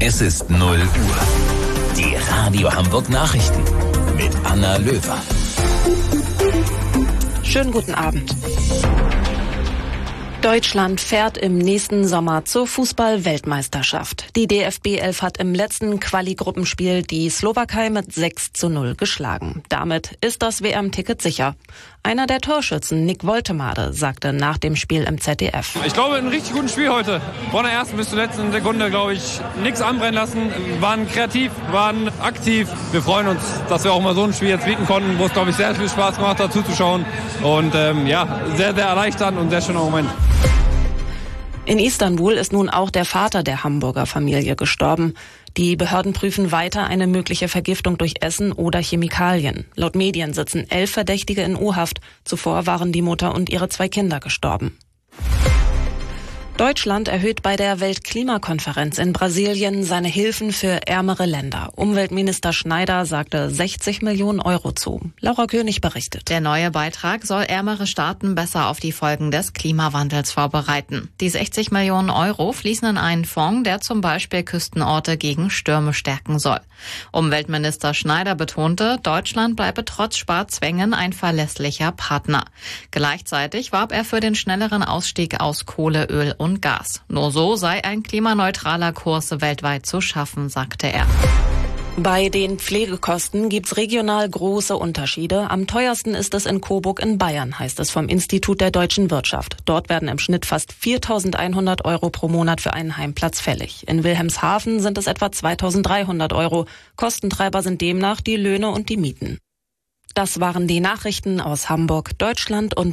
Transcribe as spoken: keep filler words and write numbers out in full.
Es ist null Uhr. Die Radio Hamburg Nachrichten mit Anna Löwer. Schönen guten Abend. Deutschland fährt im nächsten Sommer zur Fußball-Weltmeisterschaft. Die D F B elf hat im letzten Quali-Gruppenspiel die Slowakei mit sechs zu null geschlagen. Damit ist das W M-Ticket sicher. Einer der Torschützen, Nick Woltemade, sagte nach dem Spiel im Z D F. Ich glaube, ein richtig gutes Spiel heute. Von der ersten bis zur letzten Sekunde, glaube ich, nichts anbrennen lassen. Waren kreativ, waren aktiv. Wir freuen uns, dass wir auch mal so ein Spiel jetzt bieten konnten, wo es, glaube ich, sehr viel Spaß gemacht hat, zuzuschauen. Und ähm, ja, sehr, sehr erleichternd und sehr schöner Moment. In Istanbul ist nun auch der Vater der Hamburger Familie gestorben. Die Behörden prüfen weiter eine mögliche Vergiftung durch Essen oder Chemikalien. Laut Medien sitzen elf Verdächtige in U-Haft. Zuvor waren die Mutter und ihre zwei Kinder gestorben. Deutschland erhöht bei der Weltklimakonferenz in Brasilien seine Hilfen für ärmere Länder. Umweltminister Schneider sagte sechzig Millionen Euro zu. Laura König berichtet. Der neue Beitrag soll ärmere Staaten besser auf die Folgen des Klimawandels vorbereiten. Die sechzig Millionen Euro fließen in einen Fonds, der zum Beispiel Küstenorte gegen Stürme stärken soll. Umweltminister Schneider betonte, Deutschland bleibe trotz Sparzwängen ein verlässlicher Partner. Gleichzeitig warb er für den schnelleren Ausstieg aus Kohle, Öl und und Gas. Nur so sei ein klimaneutraler Kurs weltweit zu schaffen, sagte er. Bei den Pflegekosten gibt's regional große Unterschiede. Am teuersten ist es in Coburg in Bayern, heißt es vom Institut der deutschen Wirtschaft. Dort werden im Schnitt fast viertausendeinhundert Euro pro Monat für einen Heimplatz fällig. In Wilhelmshaven sind es etwa zweitausenddreihundert Euro. Kostentreiber sind demnach die Löhne und die Mieten. Das waren die Nachrichten aus Hamburg, Deutschland und